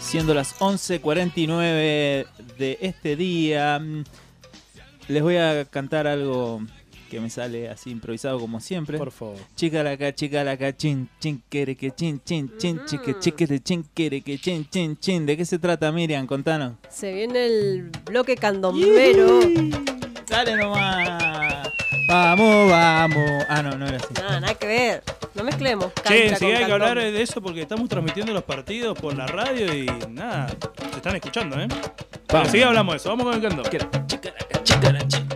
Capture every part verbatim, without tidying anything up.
Siendo las once cuarenta y nueve de este día, les voy a cantar algo que me sale así improvisado como siempre. Por favor. Chica la ca, chica la ca, chin, chin, quere que chin, chin, chin, chique, chique, de chin, quere que chin, chin, chin. ¿De qué se trata, Miriam? Contanos. Se viene el bloque candombero. Dale nomás. Vamos, vamos. Ah, no, no era así. Nada, nada que ver. No mezclemos. Che, sí hay que hablar de eso porque estamos transmitiendo los partidos por la radio y nada, se están escuchando, ¿eh? Pero sí hablamos de eso, vamos con el candón. Chica la ca, chica la chin.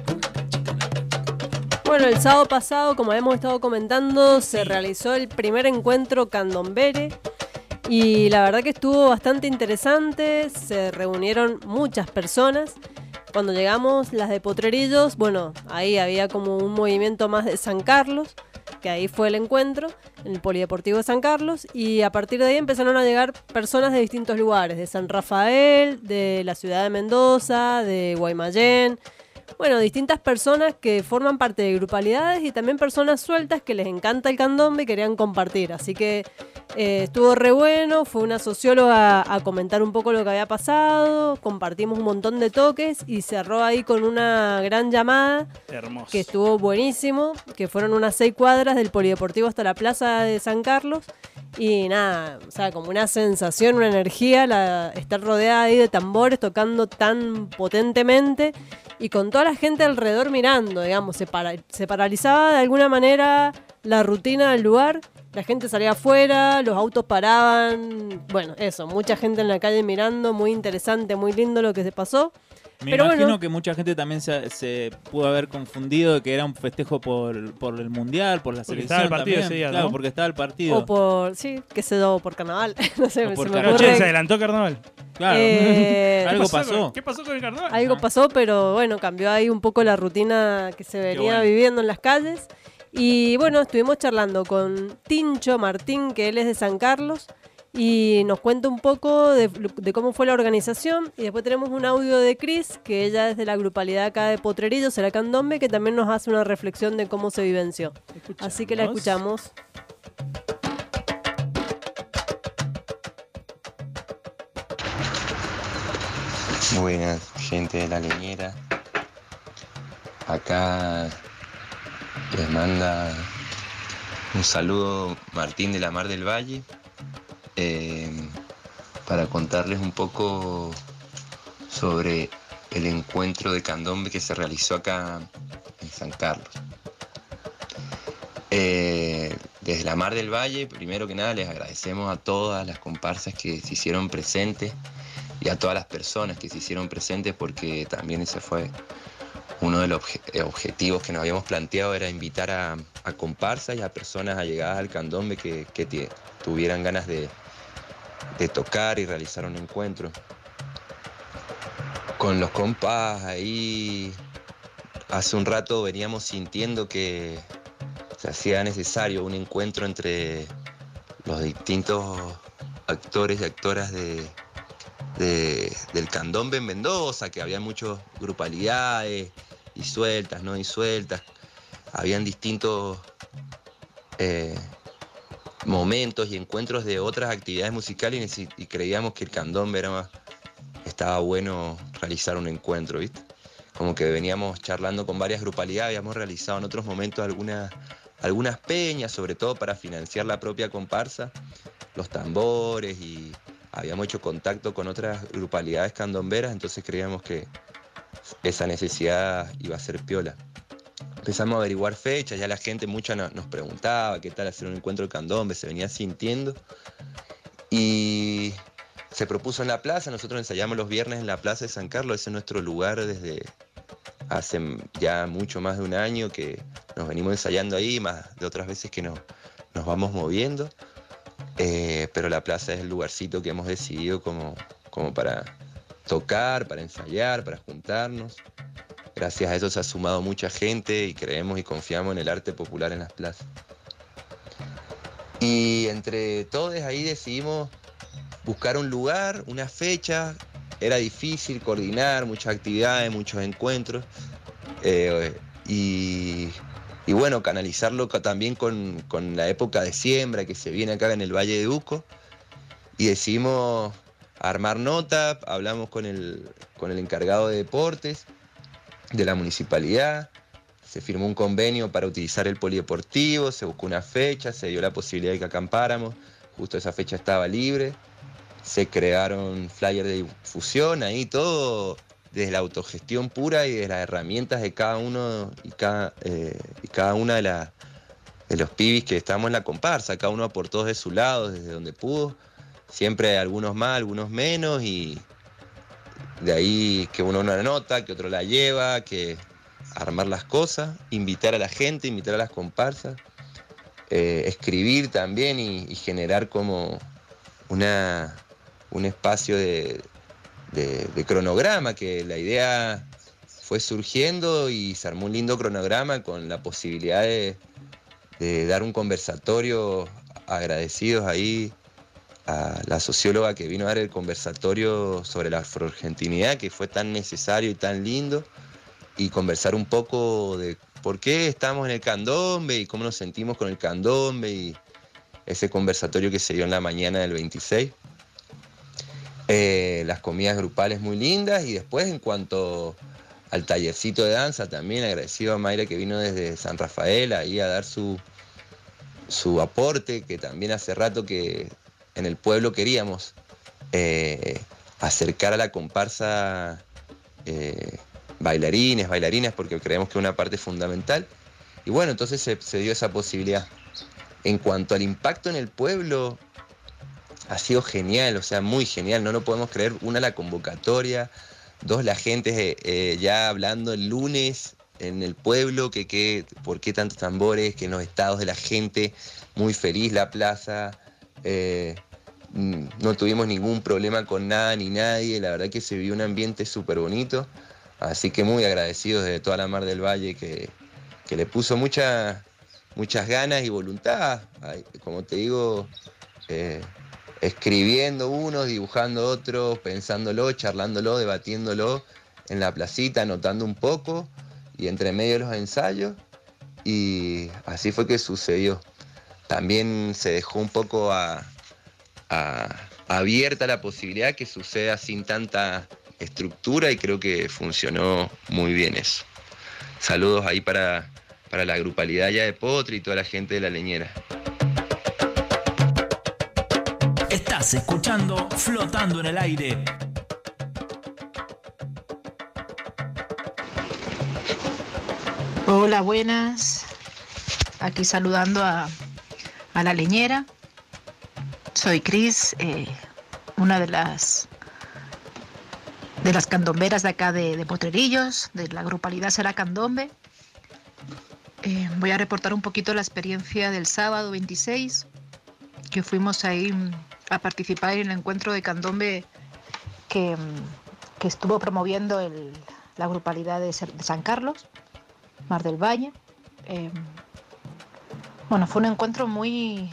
Bueno, el sábado pasado, como hemos estado comentando, se realizó el primer encuentro candombere y la verdad que estuvo bastante interesante, se reunieron muchas personas. Cuando llegamos, las de Potrerillos, bueno, ahí había como un movimiento más de San Carlos, que ahí fue el encuentro, en el Polideportivo de San Carlos, y a partir de ahí empezaron a llegar personas de distintos lugares, de San Rafael, de la ciudad de Mendoza, de Guaymallén. Bueno, distintas personas que forman parte de grupalidades y también personas sueltas que les encanta el candombe y querían compartir. Así que eh, estuvo re bueno, fue una socióloga a comentar un poco lo que había pasado, compartimos un montón de toques y cerró ahí con una gran llamada. Hermoso. Que estuvo buenísimo, que fueron unas seis cuadras del Polideportivo hasta la Plaza de San Carlos. Y nada, o sea, como una sensación, una energía, la, estar rodeada ahí de tambores tocando tan potentemente y con toda la gente alrededor mirando, digamos, se, para, se paralizaba de alguna manera la rutina del lugar, la gente salía afuera, los autos paraban, bueno, eso, mucha gente en la calle mirando, muy interesante, muy lindo lo que se pasó. Me Pero imagino bueno, que mucha gente también se, se pudo haber confundido de que era un festejo por, por el mundial, por la Porque selección estaba el partido también. ese día, claro, ¿no? porque estaba el partido. o por, sí, qué sé yo, por carnaval, no sé, O por se me Pero ocurre. che, se adelantó carnaval. Claro. Eh, Algo ¿Qué pasó. con- ¿Qué pasó con el carnaval? Algo Ah. pasó, pero bueno, cambió ahí un poco la rutina que se venía bueno. viviendo en las calles. Y bueno, estuvimos charlando con Tincho Martín, que él es de San Carlos, y nos cuenta un poco de, de cómo fue la organización. Y después tenemos un audio de Cris, que ella es de la grupalidad acá de Potrerillos, será Candombe, que también nos hace una reflexión de cómo se vivenció. Así que la escuchamos. Buenas, gente de la leñera. Acá les manda un saludo Martín de la Mar del Valle eh, para contarles un poco sobre el encuentro de candombe que se realizó acá en San Carlos. Eh, desde la Mar del Valle, primero que nada, les agradecemos a todas las comparsas que se hicieron presentes y a todas las personas que se hicieron presentes, porque también ese fue uno de los obje- objetivos que nos habíamos planteado, era invitar a, a comparsas y a personas allegadas al candombe que, que tie- tuvieran ganas de, de tocar y realizar un encuentro. Con los compas ahí, hace un rato veníamos sintiendo que se hacía necesario un encuentro entre los distintos actores y actoras de, de- del candombe en Mendoza, que había muchas grupalidades y sueltas, no y sueltas. Habían distintos eh, momentos y encuentros de otras actividades musicales y, necesi- y creíamos que el candombe era más, estaba bueno realizar un encuentro, ¿viste? Como que veníamos charlando con varias grupalidades, habíamos realizado en otros momentos algunas, algunas peñas, sobre todo para financiar la propia comparsa, los tambores, y habíamos hecho contacto con otras grupalidades candomberas, entonces creíamos que esa necesidad iba a ser piola. Empezamos a averiguar fechas, ya la gente mucha no- nos preguntaba qué tal hacer un encuentro de candombe, se venía sintiendo. Y se propuso en la plaza, nosotros ensayamos los viernes en la Plaza de San Carlos, ese es nuestro lugar desde hace ya mucho más de un año que nos venimos ensayando ahí, más de otras veces que nos, nos vamos moviendo. Eh, pero la plaza es el lugarcito que hemos decidido como, como para tocar, para ensayar, para juntarnos. Gracias a eso se ha sumado mucha gente y creemos y confiamos en el arte popular en las plazas. Y entre todos ahí decidimos buscar un lugar, una fecha. Era difícil coordinar muchas actividades, muchos encuentros. Eh, y, y bueno, canalizarlo ca- también con, con la época de siembra que se viene acá en el Valle de Uco. Y decidimos a armar nota, hablamos con el, con el encargado de deportes de la municipalidad, se firmó un convenio para utilizar el polideportivo, se buscó una fecha, se dio la posibilidad de que acampáramos, justo esa fecha estaba libre, se crearon flyers de difusión, ahí todo desde la autogestión pura y de las herramientas de cada uno y cada, eh, y cada una de, la, de los pibis que estábamos en la comparsa, cada uno aportó de su lado, desde donde pudo, siempre algunos más, algunos menos, y de ahí que uno una nota, que otro la lleva, que armar las cosas, invitar a la gente, invitar a las comparsas, eh, escribir también y, y generar como una, un espacio de, de, de cronograma, que la idea fue surgiendo y se armó un lindo cronograma con la posibilidad de, de dar un conversatorio, agradecidos ahí a la socióloga que vino a dar el conversatorio sobre la afroargentinidad, que fue tan necesario y tan lindo, y conversar un poco de por qué estamos en el candombe y cómo nos sentimos con el candombe, y ese conversatorio que se dio en la mañana del veintiséis. Eh, las comidas grupales muy lindas, y después en cuanto al tallercito de danza, también agradecido a Mayra que vino desde San Rafael ahí a dar su, su aporte, que también hace rato que en el pueblo queríamos eh, acercar a la comparsa eh, bailarines, bailarinas, porque creemos que es una parte fundamental. Y bueno, entonces se, se dio esa posibilidad. En cuanto al impacto en el pueblo, ha sido genial, o sea, muy genial, no lo podemos creer. Una, la convocatoria, dos, la gente eh, ya hablando el lunes en el pueblo, que, que por qué tantos tambores, que en los estados de la gente, muy feliz la plaza, eh, no tuvimos ningún problema con nada ni nadie, la verdad que se vivió un ambiente súper bonito. Así que muy agradecidos de toda la Mar del Valle que, que le puso mucha, muchas ganas y voluntad. Ay, como te digo, eh, escribiendo unos, dibujando otros, pensándolo, charlándolo, debatiéndolo en la placita, anotando un poco y entre medio de los ensayos. Y así fue que sucedió. También se dejó un poco a, a, abierta la posibilidad que suceda sin tanta estructura, y creo que funcionó muy bien eso. Saludos ahí para, para la grupalidad ya de Potri y toda la gente de La Leñera. Estás escuchando Flotando en el Aire. Hola, buenas. Aquí saludando a, a La Leñera. Soy Cris, eh, una de las de las candomberas de acá de, de Potrerillos, de la grupalidad Será Candombe. Eh, voy a reportar un poquito la experiencia del sábado veintiséis, que fuimos ahí a participar en el encuentro de candombe que, que estuvo promoviendo el, la grupalidad de, de San Carlos, Mar del Valle. Eh, bueno, fue un encuentro muy,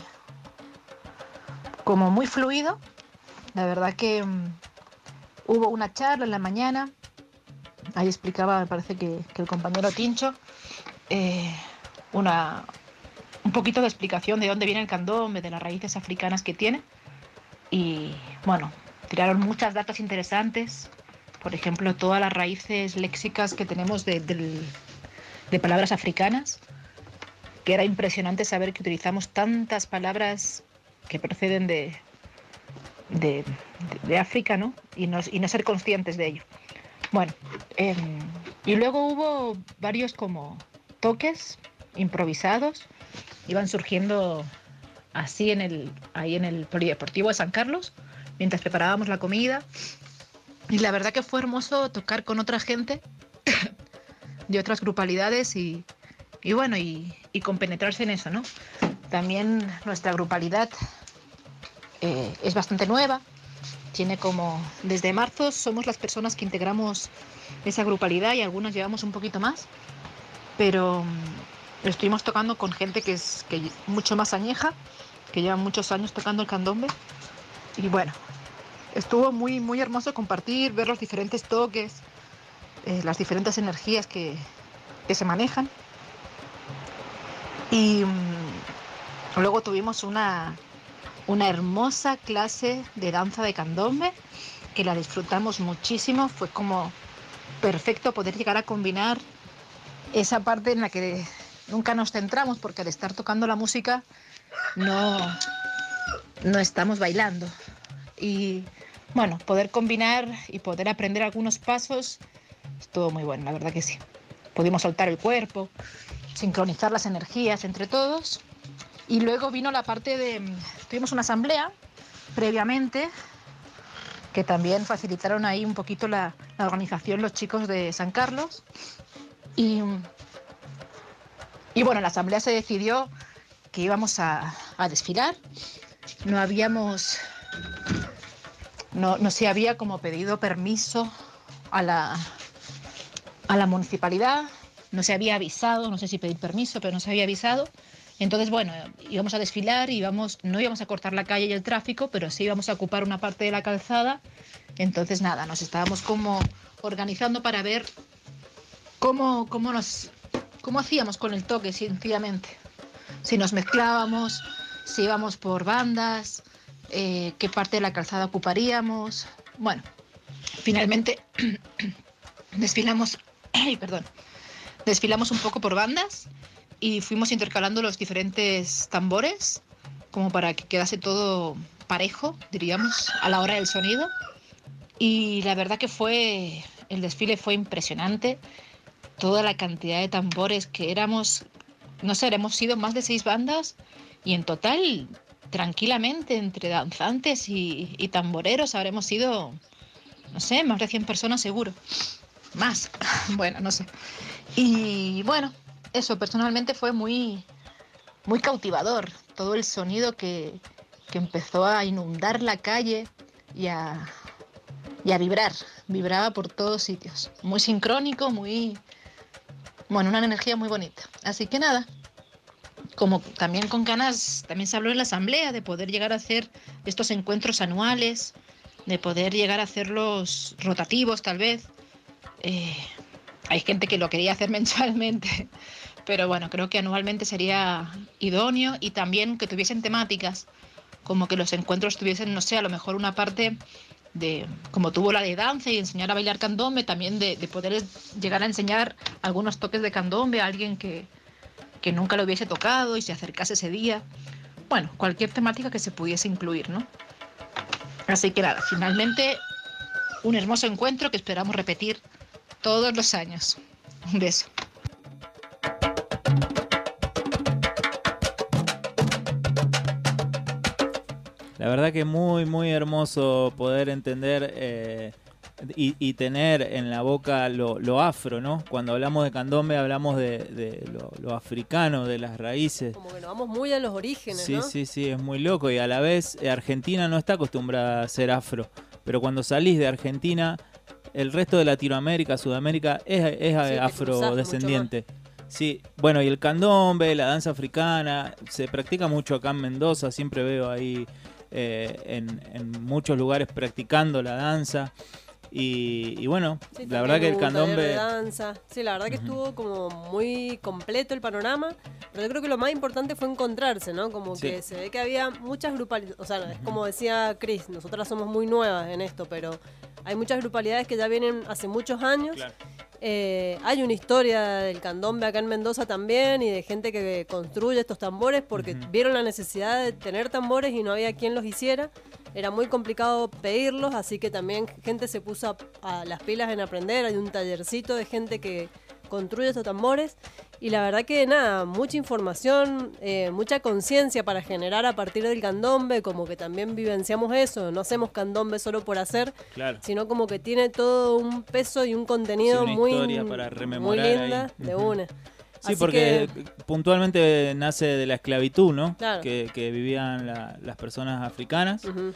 como muy fluido. La verdad que um, hubo una charla en la mañana, ahí explicaba, me parece que, que el compañero Tincho, eh, una, un poquito de explicación de dónde viene el candombe, de las raíces africanas que tiene. Y bueno, tiraron muchas datos interesantes, por ejemplo, todas las raíces léxicas que tenemos de, de, de palabras africanas, que era impresionante saber que utilizamos tantas palabras que proceden de, de, de, de África, ¿no? Y, no, y no ser conscientes de ello. Bueno, eh, y luego hubo varios como toques improvisados, iban surgiendo así en el, ahí en el polideportivo de San Carlos, mientras preparábamos la comida. Y la verdad que fue hermoso tocar con otra gente de otras grupalidades y, y bueno, y, y compenetrarse en eso, ¿no? También nuestra grupalidad eh, es bastante nueva. Tiene como, desde marzo somos las personas que integramos esa grupalidad y algunos llevamos un poquito más, pero um, estuvimos tocando con gente que es que mucho más añeja, que lleva muchos años tocando el candombe. Y bueno, estuvo muy, muy hermoso compartir, ver los diferentes toques, eh, las diferentes energías que, que se manejan. Y um, luego tuvimos una, una hermosa clase de danza de candombe que la disfrutamos muchísimo. Fue como perfecto poder llegar a combinar esa parte en la que nunca nos centramos, porque al estar tocando la música no, no estamos bailando. Y bueno, poder combinar y poder aprender algunos pasos estuvo muy bueno, la verdad que sí. Pudimos soltar el cuerpo, sincronizar las energías entre todos. Y luego vino la parte de... Tuvimos una asamblea previamente que también facilitaron ahí un poquito la, la organización los chicos de San Carlos. Y, y bueno, en la asamblea se decidió que íbamos a, a desfilar. No habíamos... No, no se había como pedido permiso a la, a la municipalidad, no se había avisado, no sé si pedir permiso, pero no se había avisado. Entonces, bueno, íbamos a desfilar, íbamos, no íbamos a cortar la calle y el tráfico, pero sí íbamos a ocupar una parte de la calzada. Entonces, nada, nos estábamos como organizando para ver cómo, cómo, nos, cómo hacíamos con el toque, sencillamente. Si nos mezclábamos, si íbamos por bandas, eh, qué parte de la calzada ocuparíamos. Bueno, finalmente desfilamos, ay, perdón, desfilamos un poco por bandas. Y fuimos intercalando los diferentes tambores como para que quedase todo parejo, diríamos, a la hora del sonido. Y la verdad que fue, el desfile fue impresionante. Toda la cantidad de tambores que éramos, no sé, hemos sido más de seis bandas y en total, tranquilamente, entre danzantes y, y tamboreros, habremos sido, no sé, más de cien personas seguro. Más, bueno, no sé. Y bueno... Eso, personalmente fue muy, muy cautivador, todo el sonido que, que empezó a inundar la calle y a, y a vibrar, vibraba por todos sitios, muy sincrónico, muy, bueno, una energía muy bonita. Así que nada, como también con ganas, también se habló en la asamblea de poder llegar a hacer estos encuentros anuales, de poder llegar a hacerlos rotativos tal vez. Eh, hay gente que lo quería hacer mensualmente, pero bueno, creo que anualmente sería idóneo y también que tuviesen temáticas, como que los encuentros tuviesen, no sé, a lo mejor una parte de, como tuvo la de danza y enseñar a bailar candombe, también de, de poder llegar a enseñar algunos toques de candombe a alguien que, que nunca lo hubiese tocado y se acercase ese día. Bueno, cualquier temática que se pudiese incluir, ¿no? Así que nada, finalmente un hermoso encuentro que esperamos repetir todos los años. Un beso. La verdad que muy, muy hermoso poder entender eh, y, y tener en la boca lo, lo afro, ¿no? Cuando hablamos de candombe hablamos de, de lo, lo africano, de las raíces. Como que nos vamos muy a los orígenes, sí, ¿no? Sí, sí, sí, es muy loco y a la vez eh, Argentina no está acostumbrada a ser afro, pero cuando salís de Argentina, el resto de Latinoamérica, Sudamérica es, es sí, afrodescendiente. Sí, bueno, y el candombe, la danza africana, se practica mucho acá en Mendoza, siempre veo ahí eh, en, en muchos lugares practicando la danza. Y, y bueno, sí, la verdad que el candombe... De danza. Sí, la verdad que uh-huh. estuvo como muy completo el panorama, pero yo creo que lo más importante fue encontrarse, ¿no? Como sí. que se ve que había muchas grupalidades, o sea, uh-huh. es como decía Chris, nosotras somos muy nuevas en esto, pero hay muchas grupalidades que ya vienen hace muchos años. Claro. Eh, hay una historia del candombe acá en Mendoza también y de gente que construye estos tambores porque uh-huh. vieron la necesidad de tener tambores y no había quien los hiciera. Era muy complicado pedirlos, así que también gente se puso a, a las pilas en aprender. Hay un tallercito de gente que construye estos tambores y la verdad que nada, mucha información, eh, mucha conciencia para generar a partir del candombe, como que también vivenciamos eso, no hacemos candombe solo por hacer, claro. sino como que tiene todo un peso y un contenido sí, muy, para muy linda ahí. De uh-huh. una. Sí, así porque que... puntualmente nace de la esclavitud, ¿no? Claro. Que, que vivían la, las personas africanas. Uh-huh.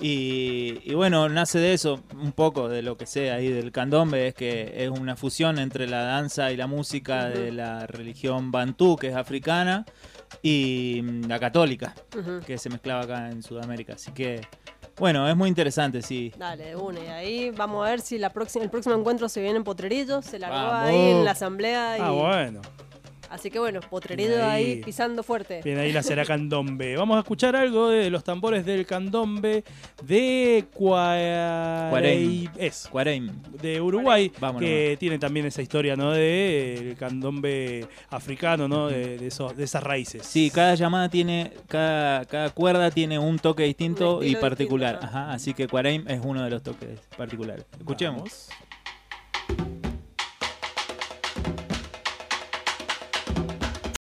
Y, y bueno, nace de eso, un poco de lo que sea ahí del candombe, es que es una fusión entre la danza y la música uh-huh. de la religión bantú, que es africana, y la católica, uh-huh. que se mezclaba acá en Sudamérica. Así que, bueno, es muy interesante, sí. Dale, une. Ahí vamos a ver si la próxima, el próximo encuentro se viene en Potrerillos, se largó vamos. Ahí en la asamblea. Y... Ah, bueno. Así que bueno, Potrerillo ahí. ahí pisando fuerte. Bien, ahí la será candombe. Vamos a escuchar algo de los tambores del candombe de Cuareim. Es. Cuareim. De Uruguay, Vámonos. Que tiene también esa historia, ¿no? De el candombe africano, ¿no? De, de, esos, de esas raíces. Sí, cada llamada tiene, cada, cada cuerda tiene un toque distinto Un y estilo particular. distinto, Ajá, así que Cuareim es uno de los toques particulares. Escuchemos. Vamos.